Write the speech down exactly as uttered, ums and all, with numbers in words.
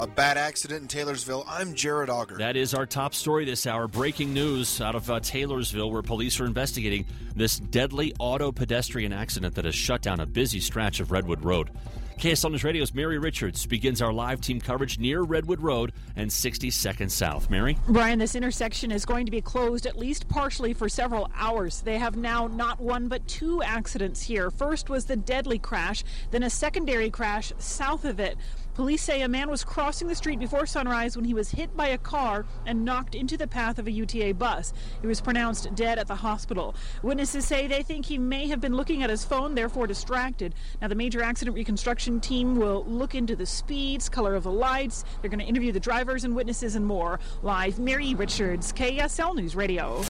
A bad accident in Taylorsville. I'm Jared Auger. That is our top story this hour. Breaking news out of uh, Taylorsville, where police are investigating this deadly auto pedestrian accident that has shut down a busy stretch of Redwood Road. K S L News Radio's Mary Richards begins our live team coverage near Redwood Road and sixty-second South. Mary? Brian, this intersection is going to be closed at least partially for several hours. They have now not one but two accidents here. First was the deadly crash, then a secondary crash south of it. Police say a man was crossing the street before sunrise when he was hit by a car and knocked into the path of a U T A bus. He was pronounced dead at the hospital. Witnesses say they think he may have been looking at his phone, therefore distracted. Now, the major accident reconstruction team will look into the speeds, color of the lights. They're going to interview the drivers and witnesses and more. Live, Mary Richards, K S L News Radio.